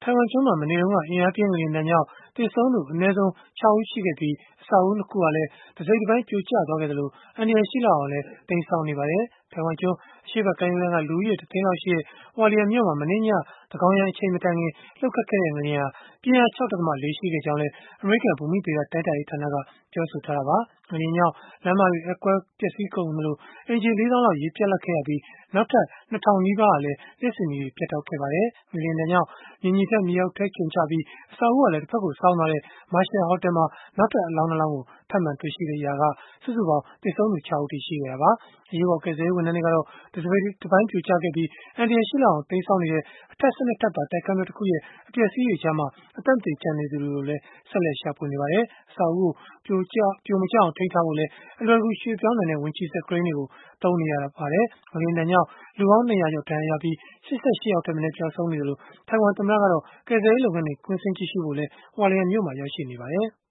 ထိုင်ဝမ်ကျွန်းမှာ မနေ့တုန်းက အင်အားပြင်း ငလျင်ဒဏ်ကြောင့် သေဆုံးသူ အနည်းဆုံး 6 ဦး ရှိခဲ့ပြီး၊ အဆောက်အဦး 2 ခုဟာလည်း တစိတ်တပိုင်း ပြိုကျသွားခဲ့သလို၊ အန္တရာယ်ရှိလောက်အောင်လည်း တိမ်းစောင်းနေပါတယ်။ ထိုင်ဝမ်ကျွန်း အရှေ့ဘက်ကမ်းရိုးတန်းက လူဦးရေ 1 သိန်းလောက်ရှိတဲ့ Hualien မြို့မှာ မနေ့ည သန်းခေါင်ယံအချိန် မတိုင်ခင် လှုပ်ခတ်ခဲ့တဲ့ ငလျင်ဟာ ပြင်းအား 6.4 ရှိခဲ့ကြောင်းလည်း အမေရိကန် ဘူမိဗေဒတိုင်းတာရေးဌာနက ပြောဆိုထားတာပါ။ ငလျင်ကြောင့် လမ်းမတွေ အက်ကွဲပျက်စီးကုန်သလို၊ အိမ်ခြေ 4 သောင်းလောက် ရေပြတ်လပ်ခဲ့ရပြီး၊ နောက်ထပ် 2,000 နီးပါးဟာလည်း လျှပ်စစ်မီးတွေ ပြတ်တောက်ခဲ့ပါတယ်။ ငလျင်ဒဏ်ကြောင့် မြေညီထက် မြေအောက်ထဲ ကျုံကျပြီး အဆောက်အဦးဟာလည်း တဖက်ကို စောင်းသွားတဲ့ Marshall ဟိုတယ်မှာ နောက်ထပ် အလောင်း 2 လောင်းကို ထပ်မံတွေ့ရှိခဲ့ရာက စုစုပေါင်း သေဆုံးသူ 6 ဦးအထိ ရှိခဲ့တာပါ။ အရေးပေါ် ကယ်ဆယ်ရေး ဝန်ထမ်းတွေကတော့ တစိတ်တပိုင်း ပြိုကျခဲ့ပြီး အန္တရာယ်ရှိလောက်အောင် တိမ်းစောင်းနေတဲ့ အထပ် 12 ထပ်ပါ တိုက်ခန်းတွဲ တခုရဲ့ အပျက်အစီးတွေကြားမှာ အသက်သေကျန်နေသူတွေကိုလည်း ဆက်လက် ရှာဖွေနေပါတယ်။ အဆောက်အဦးကို ပြိုမကျအောင် ထိန်းထားဖို့လည်း အလွယ်တကူ ရွှေ့ပြောင်းနိုင်တဲ့ ဝန်ကြီးစက် ကရိန်းတွေကို သုံးနေရပါတယ်။ ငလျင်ဒဏ်ကြောင့် လူပေါင်း 200 ကျော် ဒဏ်ရာရပြီး၊ 88 ယောက်ထက်မနည်း ပျောက်ဆုံးနေသလို၊ ထိုင်ဝမ်သမ္မတကတော့ ကယ်ဆယ်ရေး လုပ်ငန်းတွေ ကွင်းဆင်းကြည့်ရှုဖို့လည်း Hualien မြို့မှာ ရောက်ရှိနေပါတယ်။